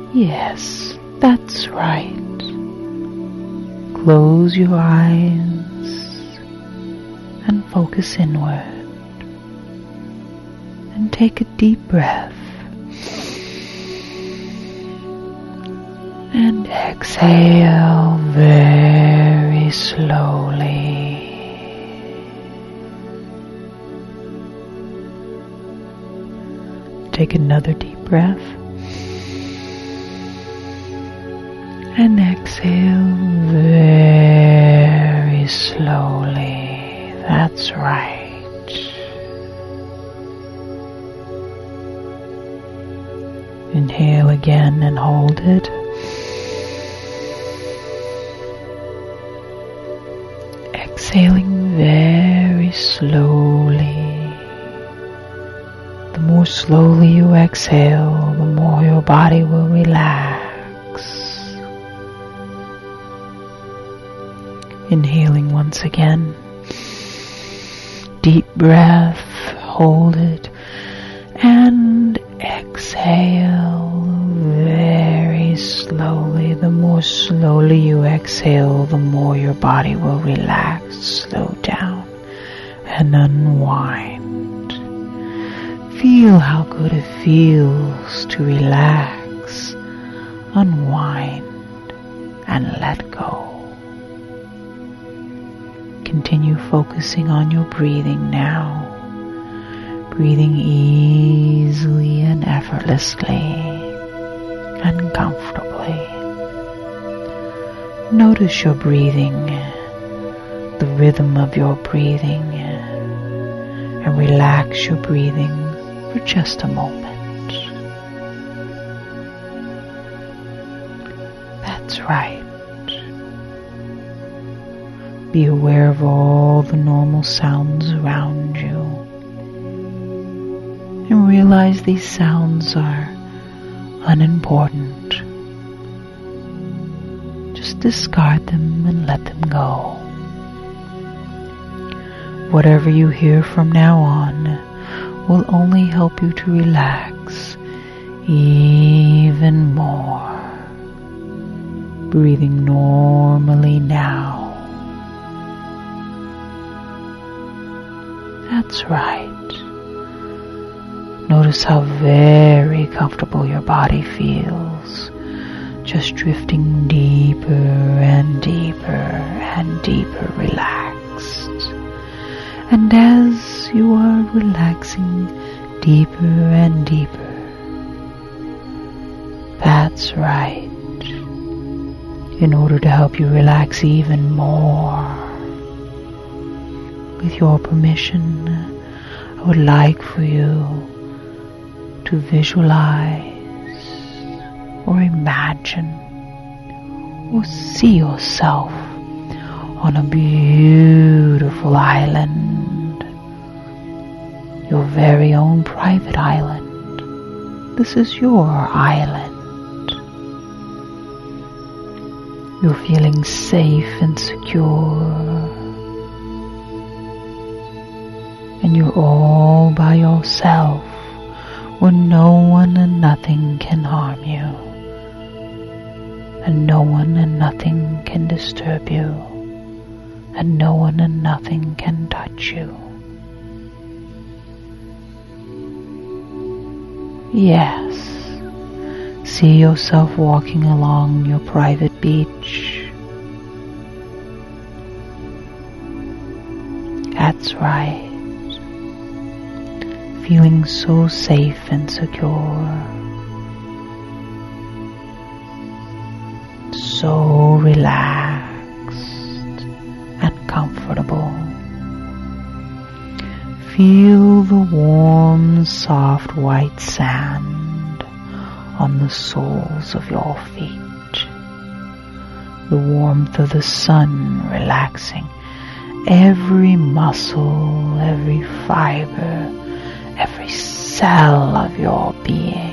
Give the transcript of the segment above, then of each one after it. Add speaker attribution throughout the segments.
Speaker 1: Yes, that's right. Close your eyes and focus inward. And take a deep breath. And exhale very slowly. Take another deep breath. And exhale very slowly. That's right. Inhale again and hold it. Exhaling very slowly. The more slowly you exhale, the more your body will relax. Inhaling once again. Deep breath, hold it, and exhale very slowly. The more slowly you exhale, the more your body will relax, slow down, and unwind. Feel how good it feels to relax, unwind, and let go. Continue focusing on your breathing now. Breathing easily and effortlessly and comfortably. Notice your breathing, the rhythm of your breathing, and relax your breathing for just a moment. That's right. Be aware of all the normal sounds around you. And realize these sounds are unimportant. Just discard them and let them go. Whatever you hear from now on will only help you to relax even more. Breathing normally now. That's right. Notice how very comfortable your body feels, just drifting deeper and deeper and deeper relaxed. And as you are relaxing deeper and deeper, that's right. In order to help you relax even more, with your permission, I would like for you to visualize or imagine or see yourself on a beautiful island, your very own private island. This is your island. You're feeling safe and secure, and you're all by yourself, where no one and nothing can harm you, and no one and nothing can disturb you, and no one and nothing can touch you. Yes, see yourself walking along your private beach. That's right. Feeling so safe and secure, so relaxed and comfortable. Feel the warm, soft white sand on the soles of your feet, the warmth of the sun relaxing every muscle, every fiber, every cell of your being.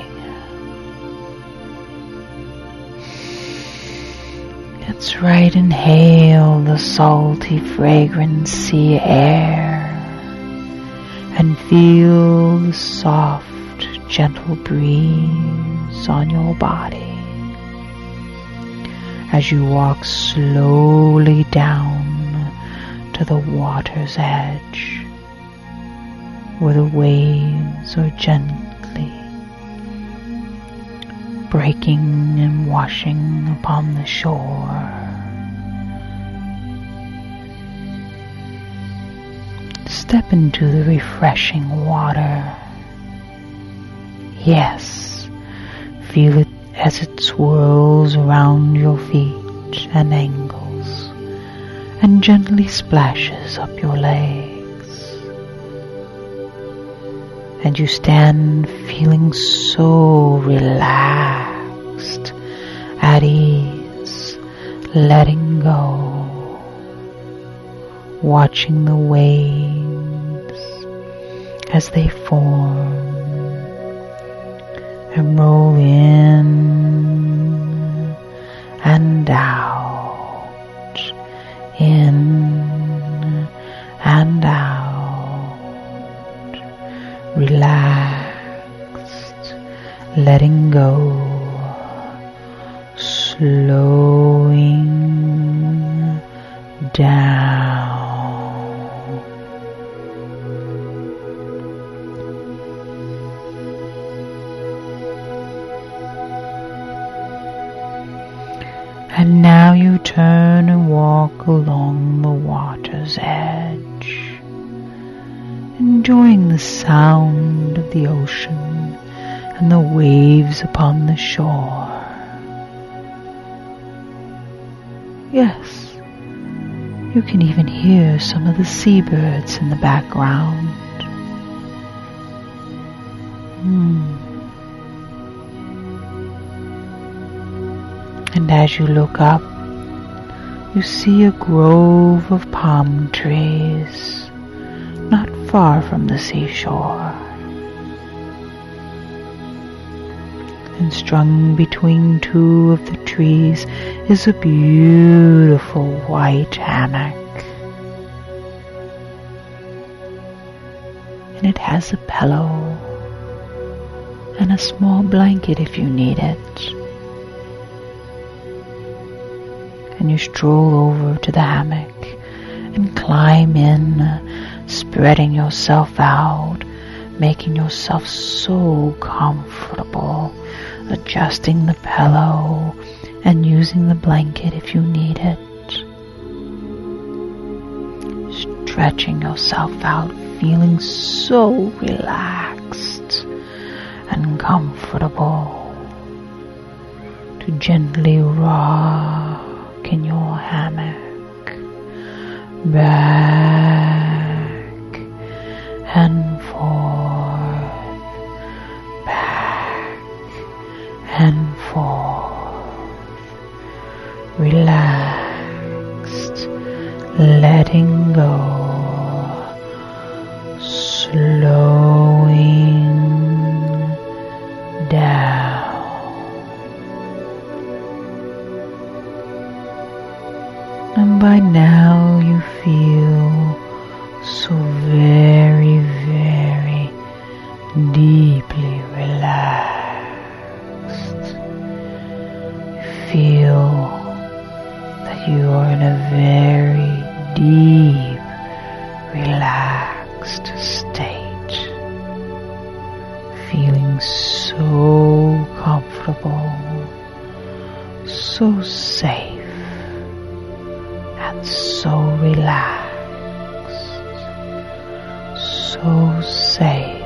Speaker 1: That's right, inhale the salty, fragrant sea air and feel the soft, gentle breeze on your body. as you walk slowly down to the water's edge, where the waves are gently breaking and washing upon the shore. Step into the refreshing water. Yes, feel it as it swirls around your feet and ankles and gently splashes up your legs. And you stand feeling so relaxed, at ease, letting go, watching the waves as they form and roll in and out, in and out, relaxed, letting go, slowing down. And now you turn and walk along the water's edge, enjoying the sound of the ocean and the waves upon the shore. Yes, you can even hear some of the seabirds in the background. And as you look up, you see a grove of palm trees not far from the seashore. And strung between two of the trees is a beautiful white hammock. And it has a pillow and a small blanket if you need it. And you stroll over to the hammock and climb in, spreading yourself out, making yourself so comfortable, adjusting the pillow and using the blanket if you need it. Stretching yourself out, feeling so relaxed and comfortable to gently rock in your hammock, back and forth, back and forth, relaxed, letting go, slowing down. And by now you feel so very, very deeply relaxed. You feel that you are in a very deep, relaxed state. Feeling so comfortable, so safe. So relaxed, so safe,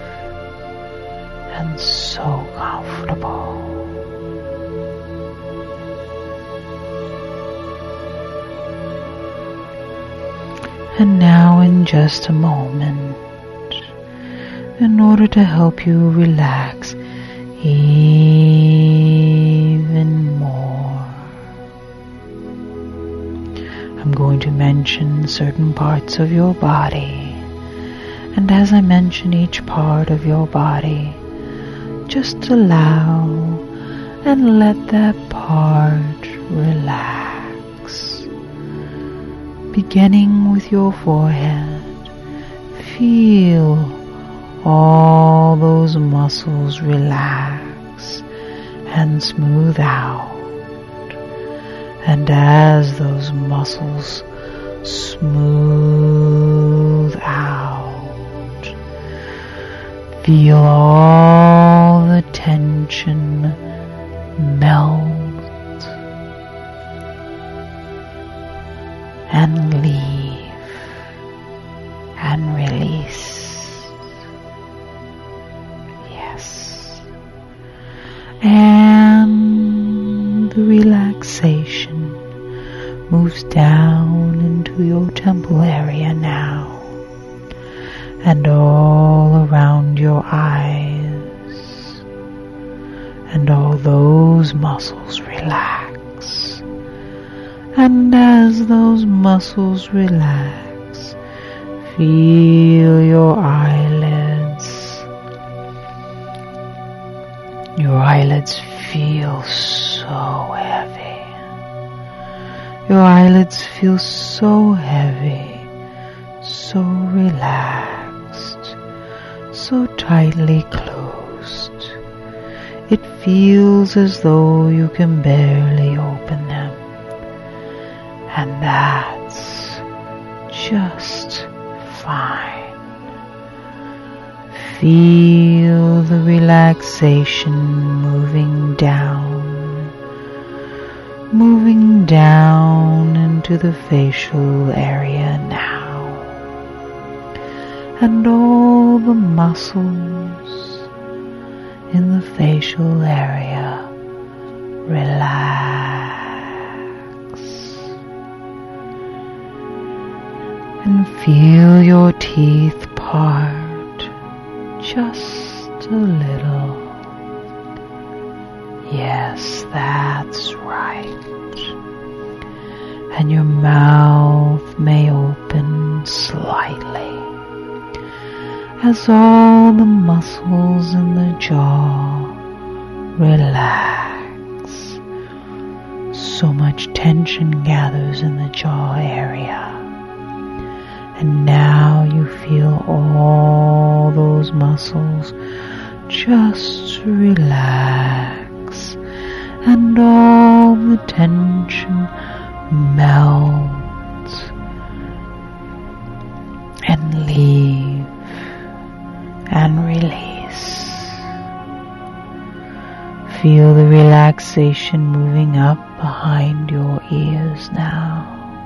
Speaker 1: and so comfortable. And now in just a moment, in order to help you relax even more, I'm going to mention certain parts of your body, and as I mention each part of your body, just allow and let that part relax. Beginning with your forehead, feel all those muscles relax and smooth out. And as those muscles smooth out, feel all the tension melt and leave and release. Yes. And the relaxation moves down into your temple area now, and all around your eyes, and all those muscles relax. And as those muscles relax, feel your eyelids. Your eyelids feel so heavy. Your eyelids feel so heavy, so relaxed, so tightly closed. It feels as though you can barely open them. And that's just fine. Feel the relaxation moving down into the facial area now, and all the muscles in the facial area relax, and feel your teeth part just a little. Yes, that's right. And your mouth may open slightly as all the muscles in the jaw relax. So much tension gathers in the jaw area. And now you feel all those muscles just relax, and all the tension melt and leave and release. Feel the relaxation moving up behind your ears now.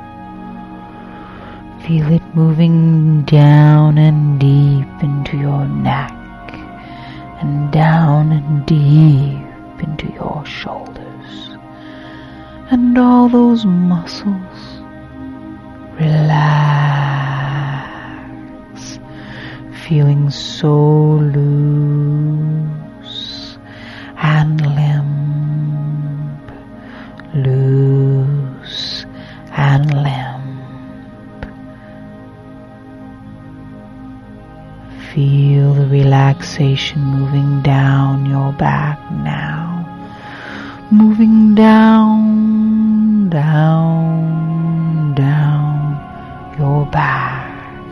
Speaker 1: Feel it moving down and deep into your neck, and down and deep into your shoulders, and all those muscles relax, feeling so loose and limp, loose and limp. Feel the relaxation moving down your back now, moving down, down, down your back,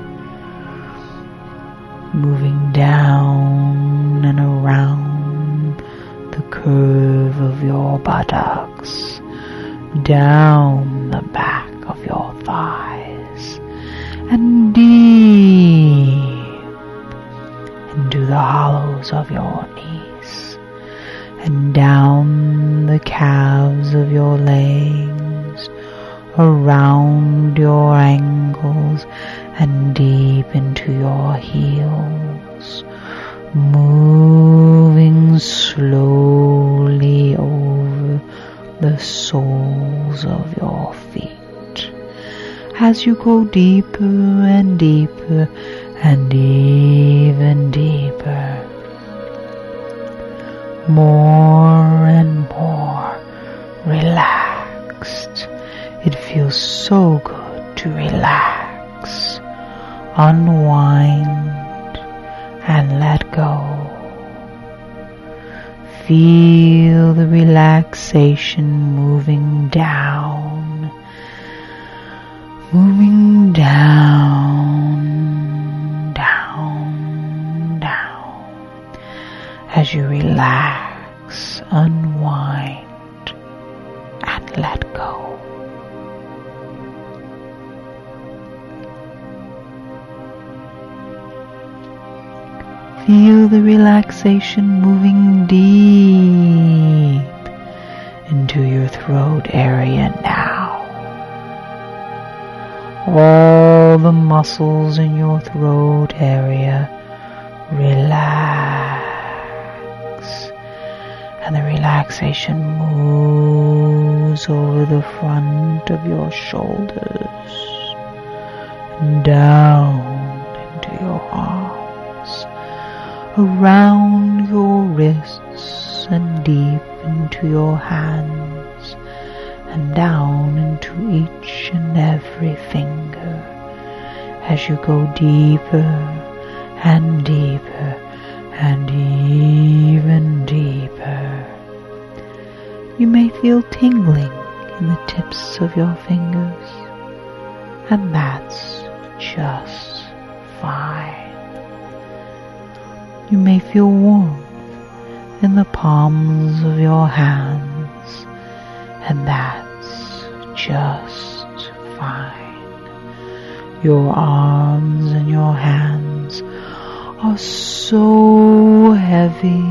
Speaker 1: moving down and around the curve of your buttocks, down the back of your thighs, and deep into the hollows of your knees, and down the calves of your legs, around your ankles, and deep into your heels, moving slowly over the soles of your feet. As you go deeper and deeper and even deeper, more and more relaxed. It feels so good to relax, unwind, and let go. Feel the relaxation moving down, as you relax, unwind, and let go. Feel the relaxation moving deep into your throat area now. All the muscles in your throat area relax, and the relaxation moves over the front of your shoulders, down into your arms, around your wrists, and deep into your hands, and down into each and every finger as you go deeper and deeper and even deeper. You may feel tingling in the tips of your fingers, and that's just fine. You may feel warmth in the palms of your hands, and that's just fine. Your arms and your hands are so heavy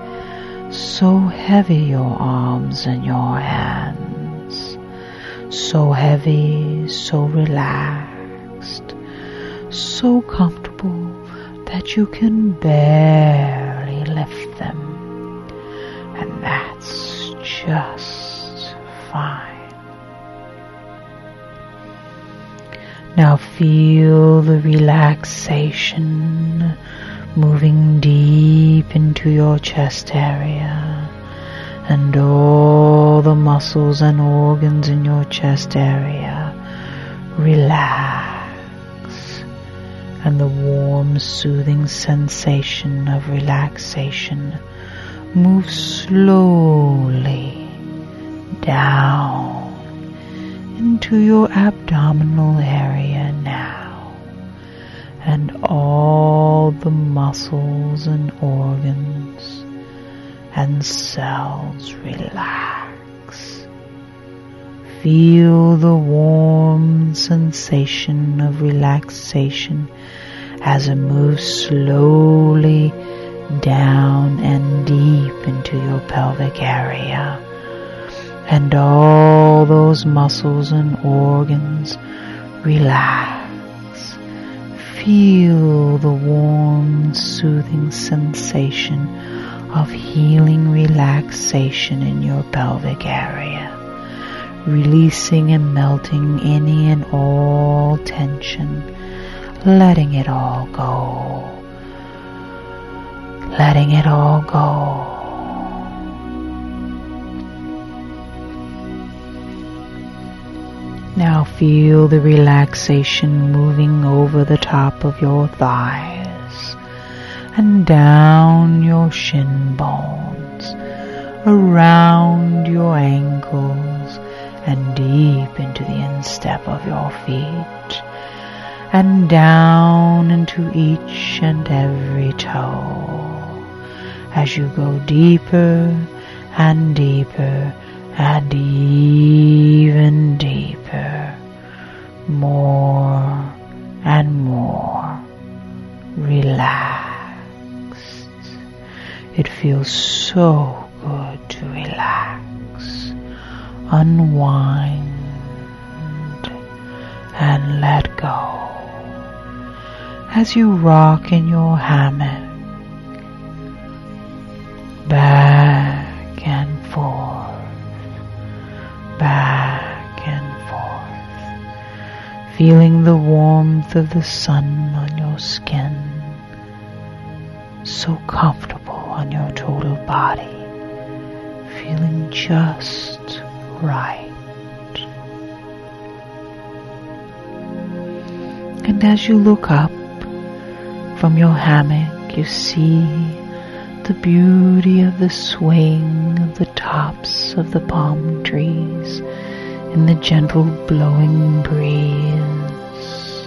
Speaker 1: your arms and your hands, so heavy, so relaxed, so comfortable that you can barely lift them, and that's just fine. Now feel the relaxation moving deep into your chest area, and all the muscles and organs in your chest area relax, and the warm, soothing sensation of relaxation moves slowly down into your abdominal area now, and all the muscles and organs and cells relax. Feel the warm sensation of relaxation as it moves slowly down and deep into your pelvic area, and all those muscles and organs relax. Feel the warm, soothing sensation of healing relaxation in your pelvic area, releasing and melting any and all tension, letting it all go, letting it all go. Now feel the relaxation moving over the top of your thighs and down your shin bones, around your ankles, and deep into the instep of your feet, and down into each and every toe as you go deeper and deeper and even deeper, more and more relaxed. It feels so good to relax, unwind, and let go as you rock in your hammock, back and forth, back and forth, feeling the warmth of the sun on your skin, so comfortable on your total body, feeling just right. And as you look up from your hammock, you see the beauty of the swaying of the tops of the palm trees in the gentle blowing breeze.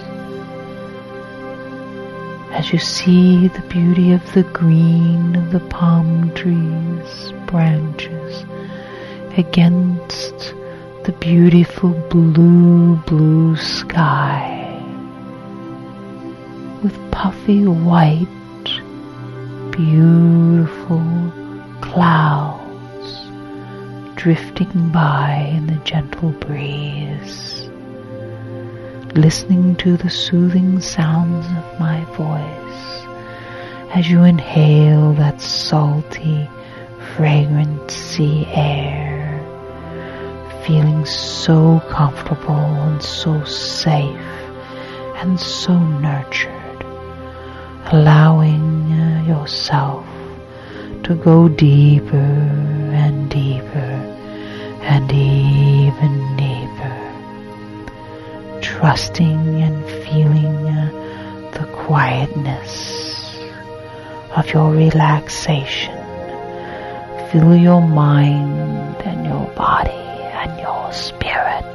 Speaker 1: As you see the beauty of the green of the palm trees branches against the beautiful blue sky with puffy white beautiful clouds drifting by in the gentle breeze, listening to the soothing sounds of my voice as you inhale that salty, fragrant sea air, feeling so comfortable and so safe and so nurtured, allowing yourself to go deeper and deeper and even deeper, trusting and feeling the quietness of your relaxation. Fill your mind and your body and your spirit.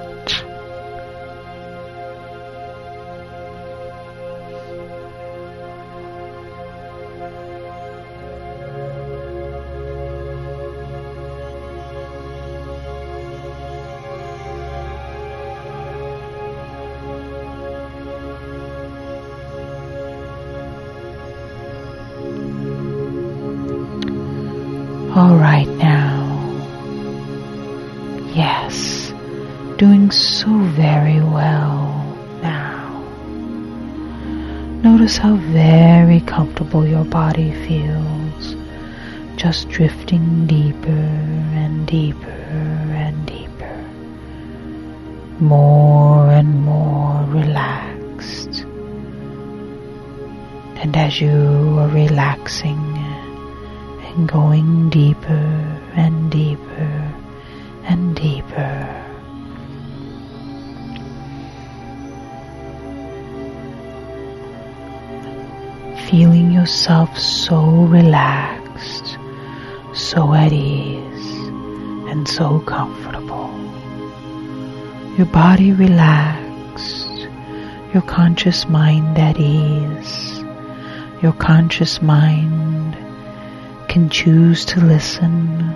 Speaker 1: All right now. Yes, doing so very well now. Notice how very comfortable your body feels, just drifting deeper and deeper and deeper, more and more relaxed. And as you are relaxing, going deeper and deeper and deeper, feeling yourself so relaxed, so at ease, and so comfortable. Your body relaxed, your conscious mind at ease, your conscious mind can choose to listen,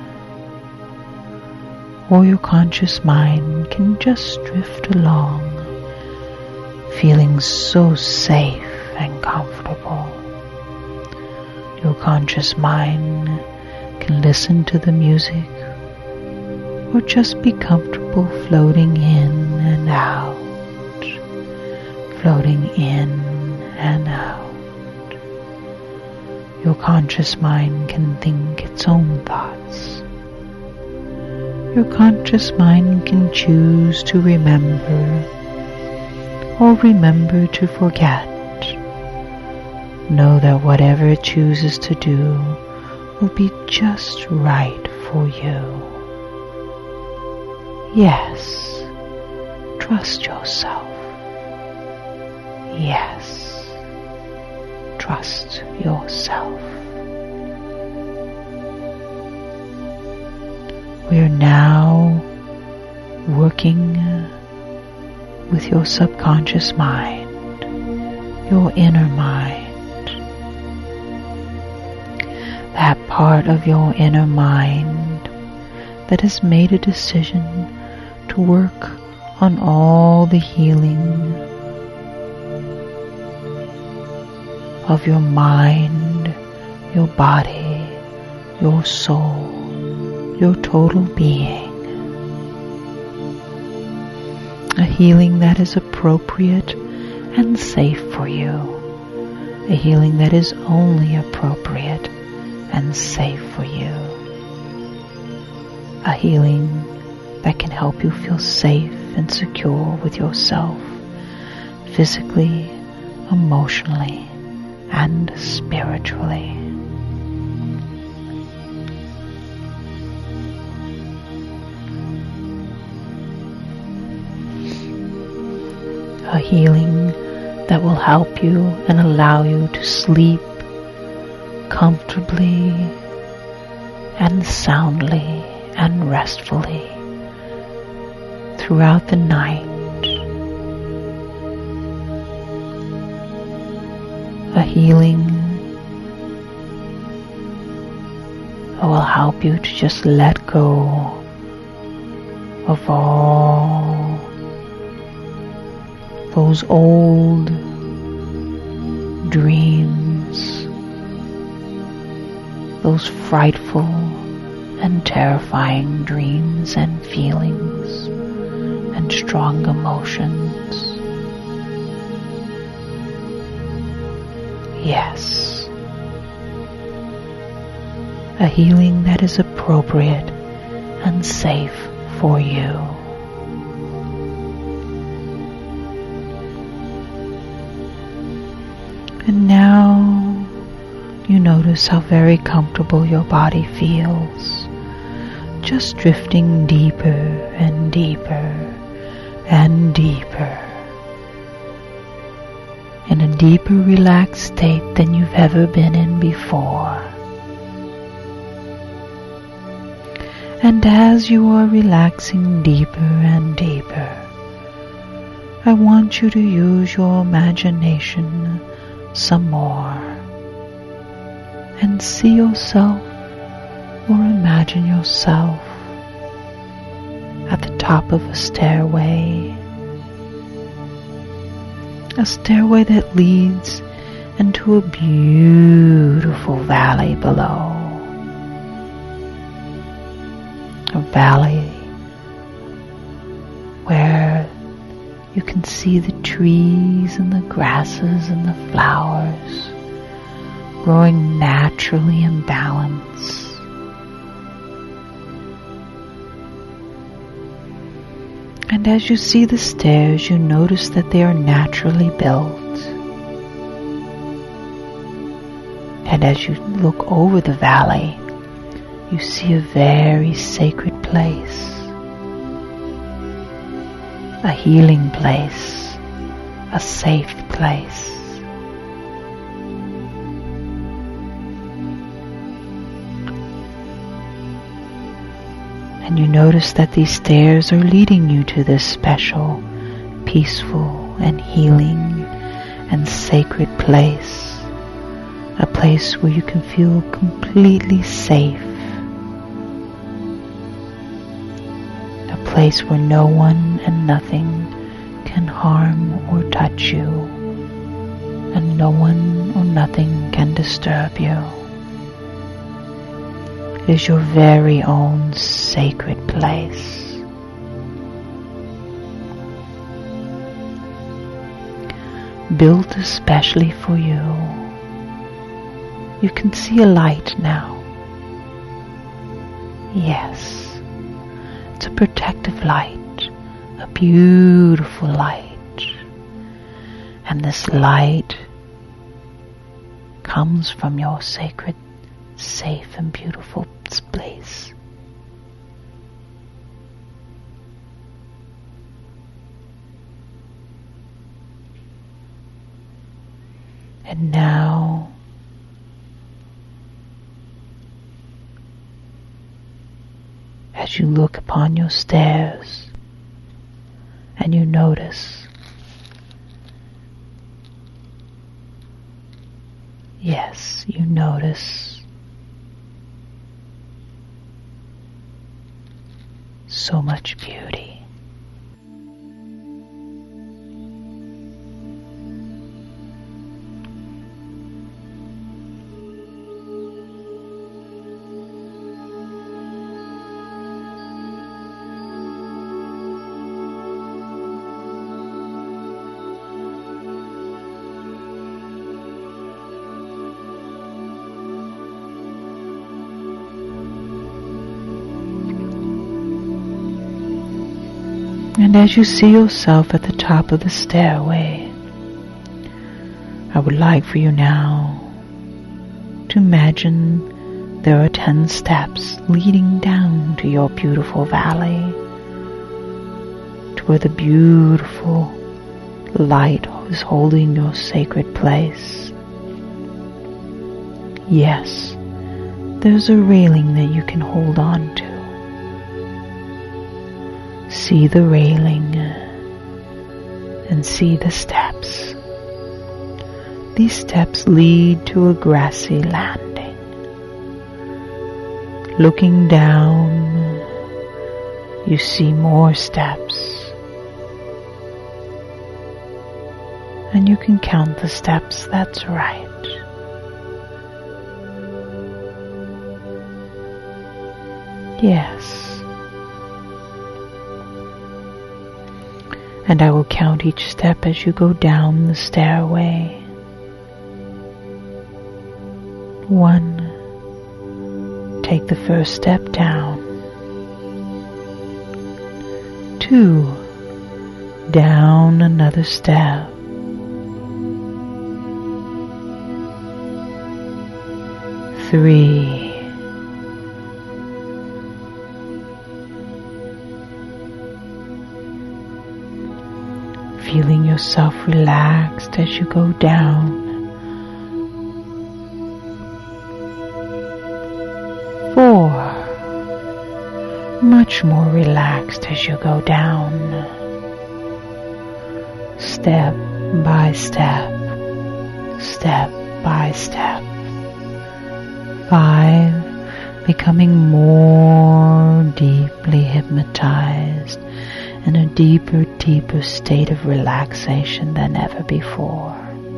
Speaker 1: or your conscious mind can just drift along, feeling so safe and comfortable. Your conscious mind can listen to the music, or just be comfortable floating in and out, floating in and out. Your conscious mind can think its own thoughts. Your conscious mind can choose to remember or remember to forget. Know that whatever it chooses to do will be just right for you. Yes, trust yourself. Yes. Trust yourself. We are now working with your subconscious mind, your inner mind, that part of your inner mind that has made a decision to work on all the healing of your mind, your body, your soul, your total being. A healing that is appropriate and safe for you. A healing that is only appropriate and safe for you. A healing that can help you feel safe and secure with yourself, physically, emotionally, and spiritually. A healing that will help you and allow you to sleep comfortably and soundly and restfully throughout the night. A healing that will help you to just let go of all those old dreams those frightful and terrifying dreams and feelings and strong emotions. Yes, a healing that is appropriate and safe for you. And now you notice how very comfortable your body feels, just drifting deeper and deeper and deeper, in a deeper relaxed state than you've ever been in before. And as you are relaxing deeper and deeper, I want you to use your imagination some more and see yourself or imagine yourself at the top of a stairway that leads into a beautiful valley below. A valley where you can see the trees and the grasses and the flowers growing naturally in balance. And as you see the stairs, you notice that they are naturally built. And as you look over the valley, you see a very sacred place, a healing place, a safe place. And you notice that these stairs are leading you to this special, peaceful and healing and sacred place, a place where you can feel completely safe, a place where no one and nothing can harm or touch you, and no one or nothing can disturb you. It is your very own sacred place. Built especially for you. You can see a light now. Yes, it's a protective light, a beautiful light. And this light comes from your sacred, safe and beautiful place. And now as you look upon your stairs and you notice, yes, you notice so much beauty. And as you see yourself at the top of the stairway, I would like for you now to imagine there are 10 steps leading down to your beautiful valley, to where the beautiful light is holding your sacred place. Yes, there's a railing that you can hold on to. See the railing and see the steps. These steps lead to a grassy landing. Looking down, you see more steps. And you can count the steps, that's right. Yes. And I will count each step as you go down the stairway. 1. Take the first step down. 2. Down another step. 3. Feeling yourself relaxed as you go down. 4. Much more relaxed as you go down. Step by step, step by step. 5. Becoming more deeply hypnotized in a deeper state of relaxation than ever before.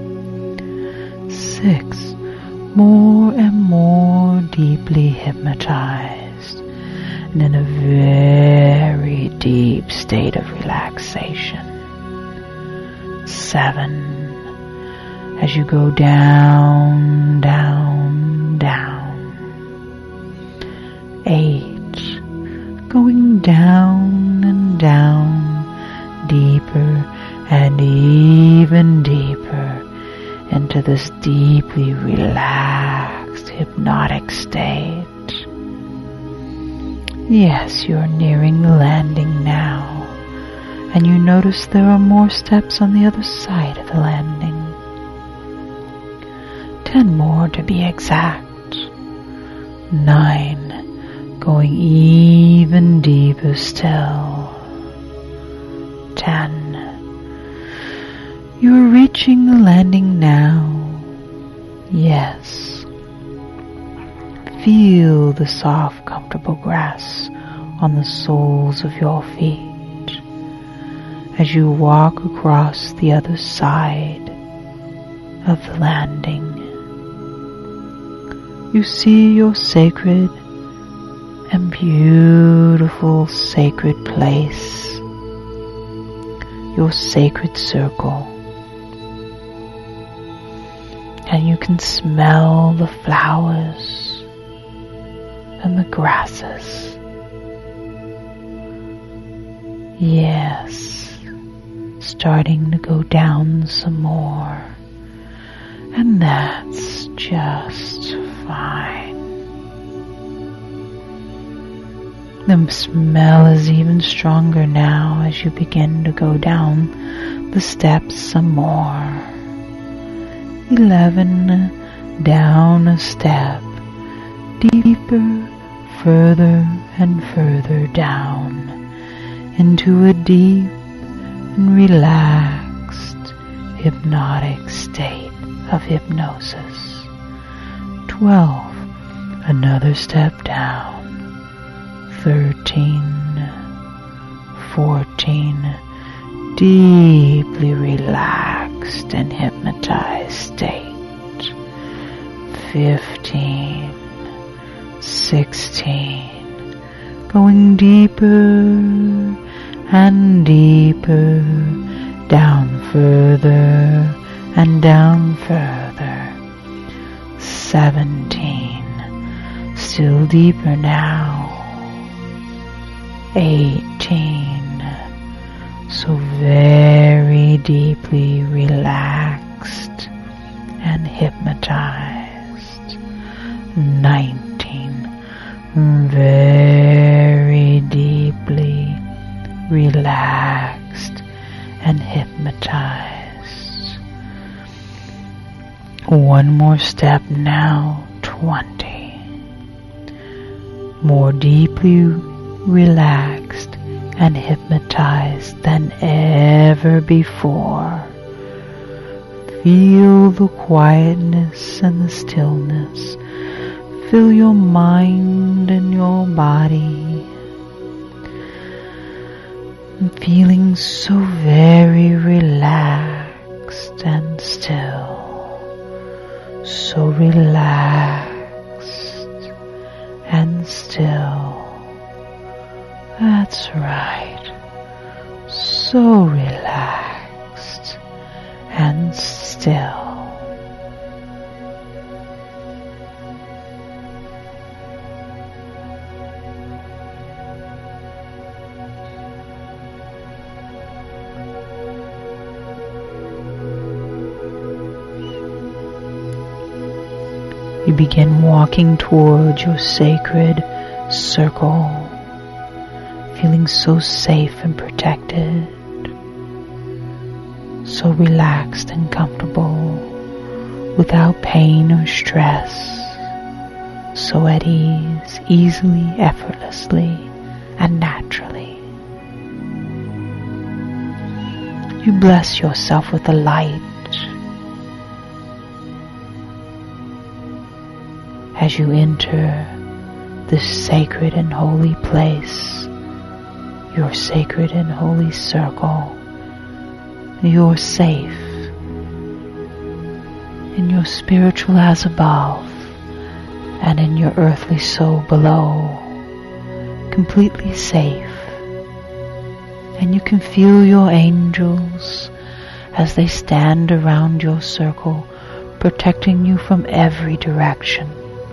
Speaker 1: 6. More and more deeply hypnotized and in a very deep state of relaxation. 7. As you go down, down, down. 8. Going down and down, deeper and even deeper into this deeply relaxed, hypnotic state. Yes, you're nearing the landing now, and you notice there are more steps on the other side of the landing. 10 more to be exact. 9. Going even deeper still. 10. You are reaching the landing now. Yes. Feel the soft, comfortable grass on the soles of your feet as you walk across the other side of the landing. You see your sacred and beautiful sacred place, your sacred circle, and you can smell the flowers and the grasses. Yes, starting to go down some more, and that's just fine. The smell is even stronger now as you begin to go down the steps some more. 11, down a step, deeper, further and further down into a deep and relaxed, hypnotic state of hypnosis. 12, another step down. 13, 14, deeply relaxed and hypnotized state. 15, 16, going deeper and deeper, down further and down further. 17, still deeper now. 18, so very deeply relaxed and hypnotized. 19, very deeply relaxed and hypnotized. One more step now. 20, more deeply relaxed and hypnotized than ever before. Feel the quietness and the stillness. Fill your mind and your body. Feeling so very relaxed and still. So relaxed and still. still. You begin walking towards your sacred circle, feeling so safe and protected, so relaxed and comfortable, without pain or stress, so at ease, easily, effortlessly, and naturally. You bless yourself with the light as you enter this sacred and holy place, your sacred and holy circle. You're safe in your spiritual as above and in your earthly soul below, completely safe. And you can feel your angels as they stand around your circle, protecting you from every direction.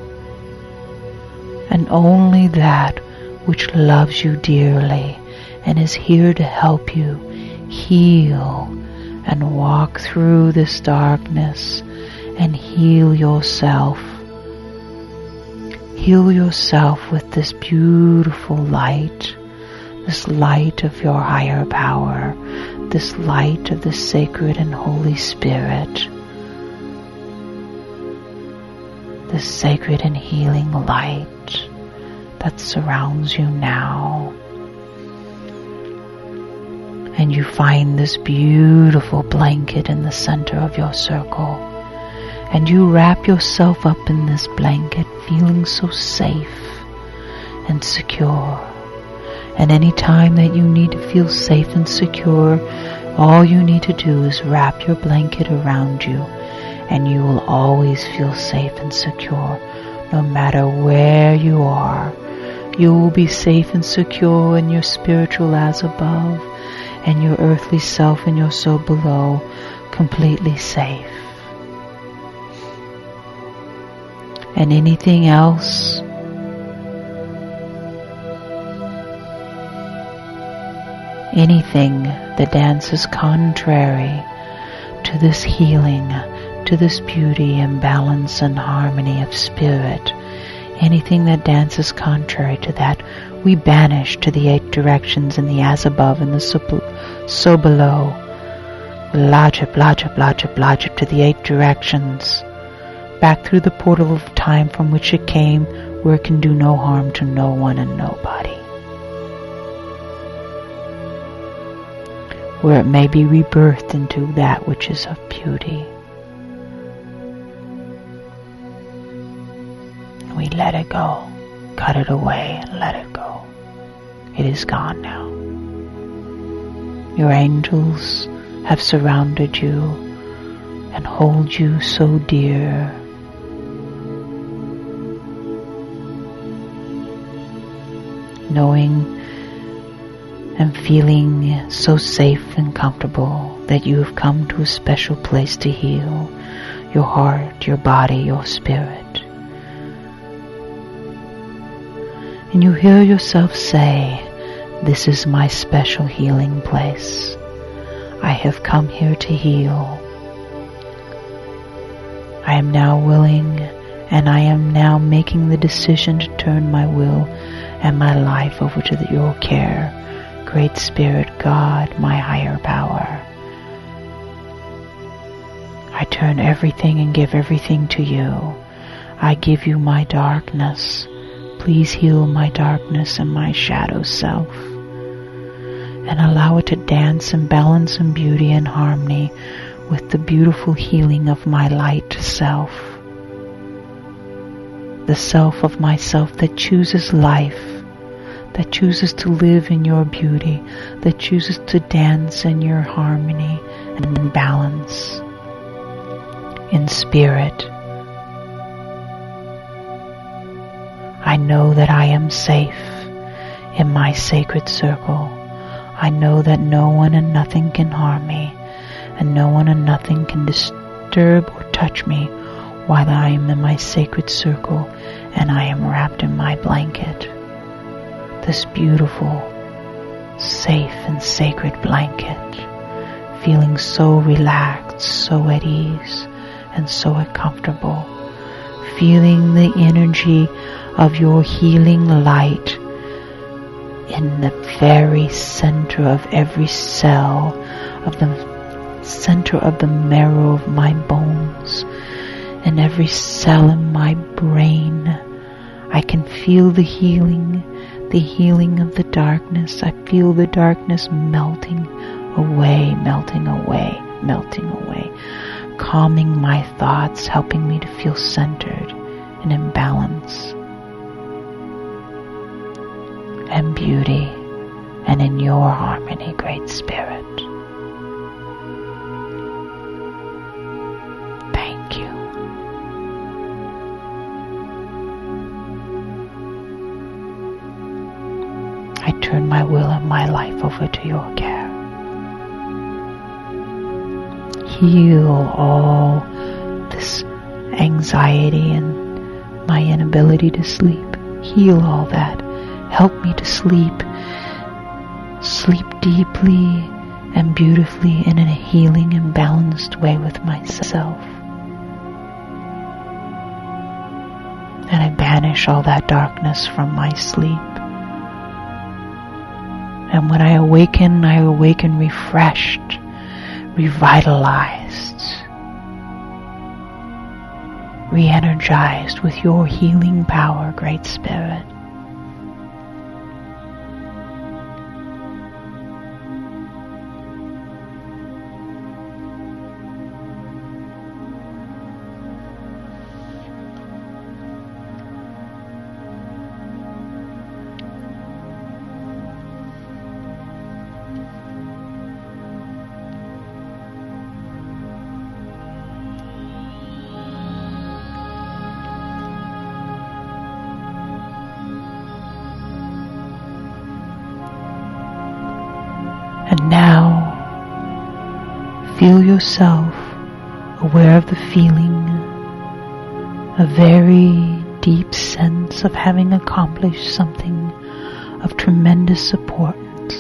Speaker 1: And only that which loves you dearly and is here to help you heal and walk through this darkness and heal yourself. Heal yourself with this beautiful light, this light of your higher power, this light of the sacred and Holy Spirit, this sacred and healing light that surrounds you now. And you find this beautiful blanket in the center of your circle, and you wrap yourself up in this blanket, feeling so safe and secure. And any time that you need to feel safe and secure, all you need to do is wrap your blanket around you, and you will always feel safe and secure, no matter where you are. You will be safe and secure in your spiritual as above, and your earthly self and your soul below, completely safe. And anything else anything that dances contrary to this healing, to this beauty and balance and harmony of spirit, anything that dances contrary to that, we banish to the 8 directions in the as above and the so below. Blodge it, blodge it, blodge it, blodge it to the 8 directions, back through the portal of time from which it came, where it can do no harm to no one and nobody, where it may be rebirthed into that which is of beauty. We let it go, cut it away and let it go. It is gone now. Your angels have surrounded you and hold you so dear. Knowing and feeling so safe and comfortable that you have come to a special place to heal your heart, your body, your spirit. And you hear yourself say, "This is my special healing place. I have come here to heal. I am now willing, and I am now making the decision to turn my will and my life over to your care, Great Spirit, God, my higher power. I turn everything and give everything to you. I give you my darkness. Please heal my darkness and my shadow self, and allow it to dance in balance and beauty and harmony with the beautiful healing of my light self, the self of myself that chooses life, that chooses to live in your beauty, that chooses to dance in your harmony and in balance, in spirit. I know that I am safe in my sacred circle. I know that no one and nothing can harm me, and no one and nothing can disturb or touch me while I am in my sacred circle and I am wrapped in my blanket. This beautiful, safe and sacred blanket, feeling so relaxed, so at ease, and so comfortable, feeling the energy of your healing light in the very center of every cell, of the center of the marrow of my bones, in every cell in my brain. I can feel the healing of the darkness. I feel the darkness melting away, melting away, melting away, calming my thoughts, helping me to feel centered and in balance and beauty and in your harmony, Great Spirit. Thank you. I turn my will and my life over to your care. Heal all this anxiety and my inability to sleep. Heal all that. Help me to sleep. Sleep deeply and beautifully and in a healing and balanced way with myself. And I banish all that darkness from my sleep. And when I awaken refreshed, revitalized, re-energized with your healing power, Great Spirit. And now, feel yourself aware of the feeling, a very deep sense of having accomplished something of tremendous importance.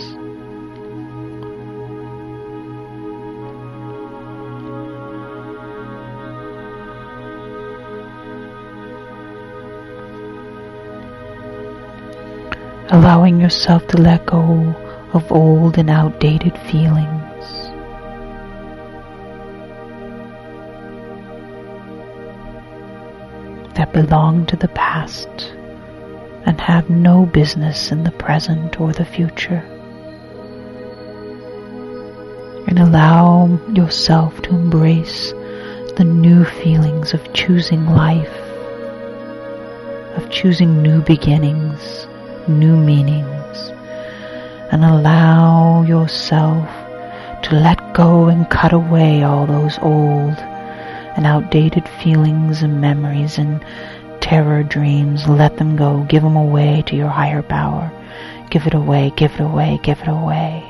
Speaker 1: Allowing yourself to let go of old and outdated feelings. That belong to the past and have no business in the present or the future. And allow yourself to embrace the new feelings of choosing life, of choosing new beginnings, new meanings. And allow yourself to let go and cut away all those old and outdated feelings and memories and terror dreams. Let them go. Give them away to your higher power. Give it away, give it away, give it away.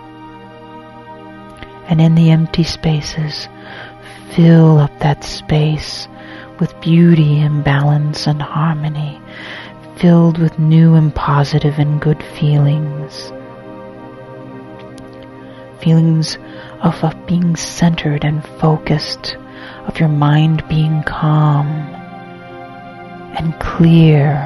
Speaker 1: And in the empty spaces, fill up that space with beauty and balance and harmony, filled with new and positive and good feelings. Feelings of being centered and focused, of your mind being calm and clear,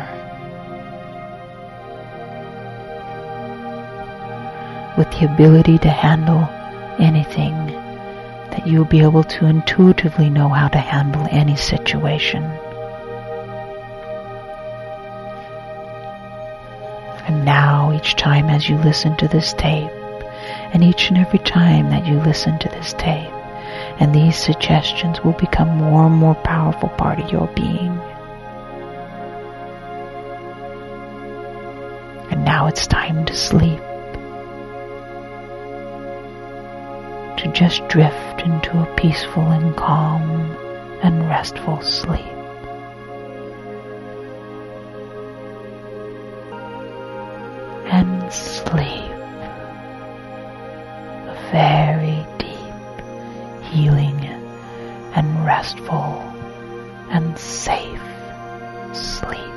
Speaker 1: with the ability to handle anything, that you'll be able to intuitively know how to handle any situation. And now, each time as you listen to this tape, and each and every time that you listen to this tape, and these suggestions will become more and more powerful part of your being. And now it's time to sleep. To just drift into a peaceful and calm and restful sleep. And sleep. A very deep, healing and restful and safe sleep.